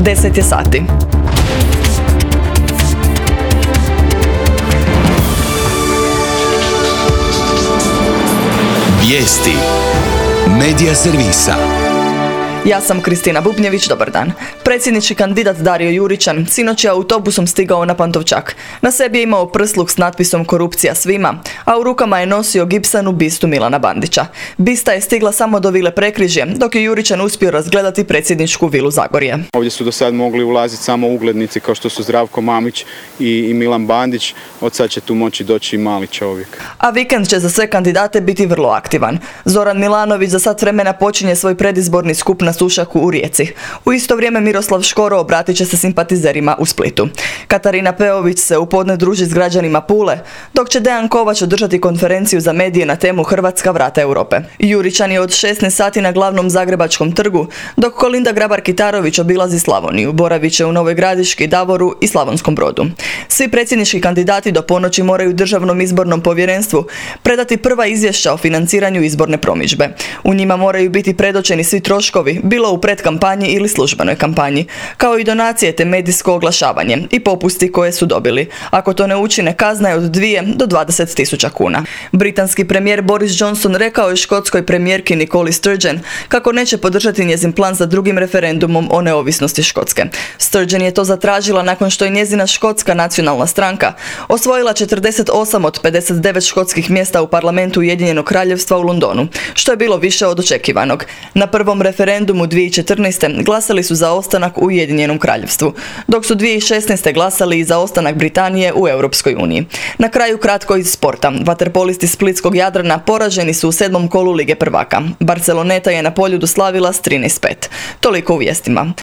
10 je sati. Vijesti Medija servisa. Ja sam Kristina Bubnjević, dobar dan. Predsjednički kandidat Dario Juričan sinoć je autobusom stigao na Pantovčak. Na sebi je imao prsluk s natpisom Korupcija svima, a u rukama je nosio gipsanu bistu Milana Bandića. Bista je stigla samo do Vile Prekrižje, dok je Juričan uspio razgledati predsjedničku vilu Zagorje. Ovdje su do sad mogli ulaziti samo uglednici kao što su Zdravko Mamić i Milan Bandić, od sad će tu moći doći i mali čovjek. A vikend će za sve kandidate biti vrlo aktivan. Zoran Milanović za sat vremena počinje svoj predizborni skup na Sušaku u Rijeci. U isto vrijeme Miroslav Škoro obratit će se simpatizerima u Splitu. Katarina Peović se u podne druži s građanima Pule, dok će Dejan Kovač održati konferenciju za medije na temu Hrvatska vrata Europe. Juričan je od 16 sati na glavnom Zagrebačkom trgu, dok Kolinda Grabar-Kitarović obilazi Slavoniju, boravit će u Novoj Gradiški, Davoru i Slavonskom Brodu. Svi predsjednički kandidati do ponoći moraju Državnom izbornom povjerenstvu predati prva izvješća o financiranju izborne promidžbe. U njima moraju biti predočeni svi troškovi, bilo u predkampanji ili službenoj kampanji, kao i donacije te medijsko oglašavanje i popusti koje su dobili. Ako to ne učine, kazna je od 2 do 20.000 kuna. Britanski premijer Boris Johnson rekao je škotskoj premijerki Nicoli Sturgeon kako neće podržati njezin plan za drugim referendumom o neovisnosti Škotske. Sturgeon je to zatražila nakon što je njezina škotska nacionalna stranka osvojila 48 od 59 škotskih mjesta u parlamentu Ujedinjenog kraljevstva u Londonu, što je bilo više od očekivanog. Na prvom referendumu 2014. glasali su za ostanak u Ujedinjenom kraljevstvu, dok su 2016. glasali i za ostanak Britanije u Europskoj uniji. Na kraju kratko iz sporta. Vaterpolisti splitskog Jadrana poraženi su u 7. kolu Lige prvaka. Barceloneta je na Poljudu slavila s 13:5. Toliko u vijestima.